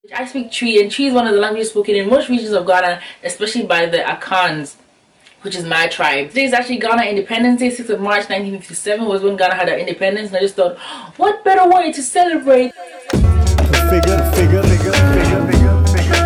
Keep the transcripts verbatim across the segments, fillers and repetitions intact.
I speak Twi, and Twi is one of the languages spoken in most regions of Ghana, especially by the Akans, which is my tribe. Today is actually Ghana Independence Day. sixth of March nineteen fifty-seven was when Ghana had our independence, and I just thought, what better way to celebrate? Figure, figure, figure, figure, figure, figure, figure.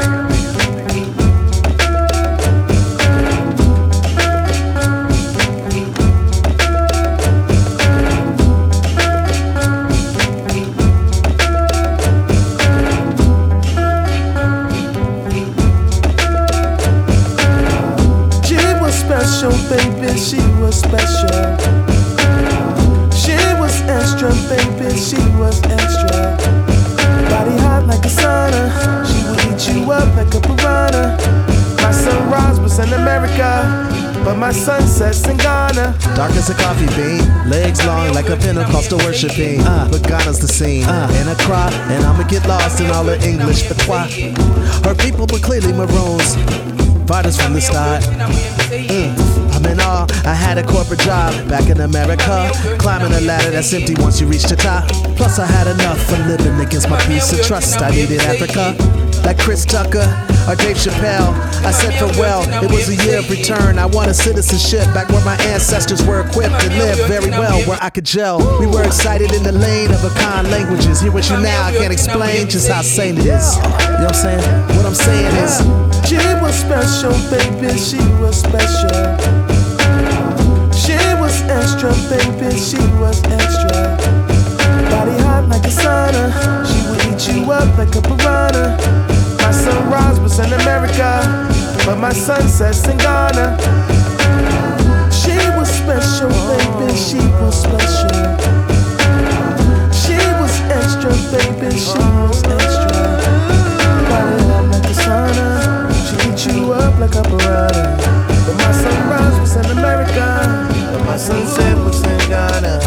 Special, baby, she was special. She was extra, baby, she was extra. Body hot like a sauna, she would eat you up like a piranha. My sunrise was in America, but my sunset's in Ghana. Dark as a coffee bean, legs long like a Pentecostal worshiping. Uh, but Ghana's the scene, uh, and I cry, and I'ma get lost in all the English patois. Her people were clearly maroons, fighters from the start. Mm, I'm in awe, I had a corporate job back in America, climbing a ladder that's empty once you reach the top. Plus I had enough for living against my piece of trust. I needed Africa, like Chris Tucker or Dave Chappelle. I said farewell, it was a year of return. I wanted citizenship back where my ancestors were equipped and lived very well, where I could gel. We were excited in the lane of Akan languages. Here with you now, I can't explain just how sane it is. You know what I'm saying? What I'm saying is, she was special, baby, she was special. She was extra, baby, she was extra. Body hot like a sauna, she would eat you up like a piranha. My sunrise was in America, but my sunset's in Ghana. She was special, baby, she was special. She was extra, baby, she was extra. Body hot like a sauna, she eat you up like a piranha. But my sunrise was in America, but my sunset was in Ghana.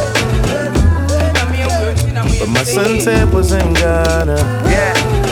But my sunset was in Ghana. Yeah.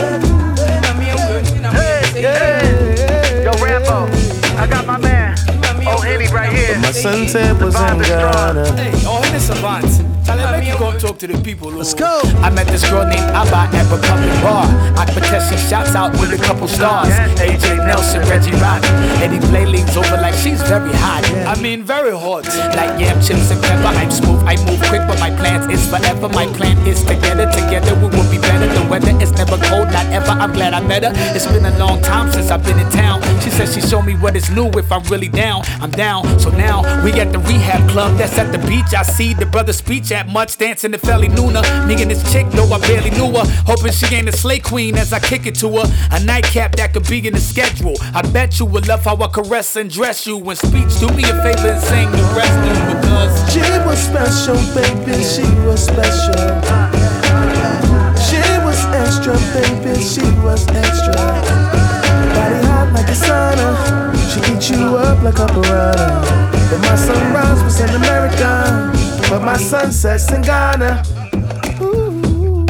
Hey, hey, yo, Rambo, I got my man, oh Henny right here. But my sunset was in Ghana. Hey, oh Henny Savant. Tell him make you go talk to the people. let's go. I met this girl named Abba at Republic Bar. I protest she shouts out with a couple stars. A J Nelson, Reggie Rock, Eddie Play leans over like she's very hot. I mean very hot. Like yam chips and pepper. I'm smooth, I move quick, but my plans is forever. My plan is together, together we will be better. The weather is never cold, not ever. I'm glad I met her. It's been a long time since I've been in town. She says she showed me what is new. If I'm really down, I'm down. So now we at the rehab club that's at the beach. I see the brother speech at much dancing the Feli Nuna. Me and this chick, though I barely knew her. Hoping she ain't a slay queen as I kick it to her. A nightcap that could be in the schedule. I bet you would love how I caress and dress you. When speech, do me a favor and sing the rest of it, because she was special, baby, she was special. She was extra, baby, she was extra. Body hot like a sauna, she eat you up like a piranha. But my sunrise was in America, but my sunset's in Ghana. Ooh,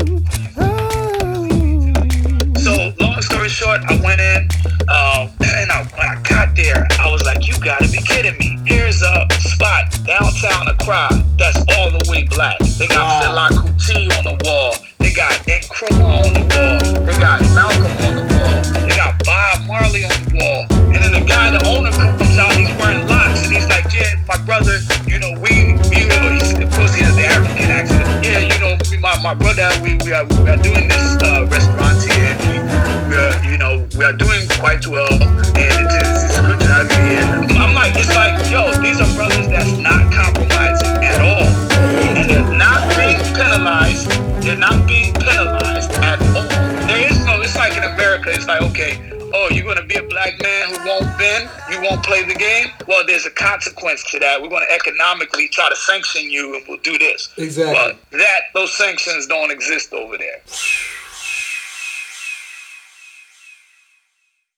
oh. So, long story short, I went in, um, and I, when I got there, I was like, you gotta be kidding me. Here's a spot downtown Accra that's all the way black. They got Fela Kuti on the wall. They got Nkrumah on the wall. They got Malcolm on the wall. They got Bob Marley on the wall. And then the guy, the owner, comes out, he's wearing locks, and he's like, yeah, my brother, you know, we, you know, he's, of course he has the African accent. Yeah, you know, me, my, my brother, we, we, are, we are doing this uh, restaurant here, and we, we are, you know, we are doing quite well, and it is, it's good to have you here. I'm like, it's like, yo, these are brothers that's not compromising at all. And they're not being penalized. They're not being penalized at all. There is no, it's like in America, it's like, okay, oh, you're going to be a black man who won't bend? You won't play the game? Well, there's a consequence to that. We're going to economically try to sanction you, and we'll do this. Exactly. Well, that, those sanctions don't exist over there.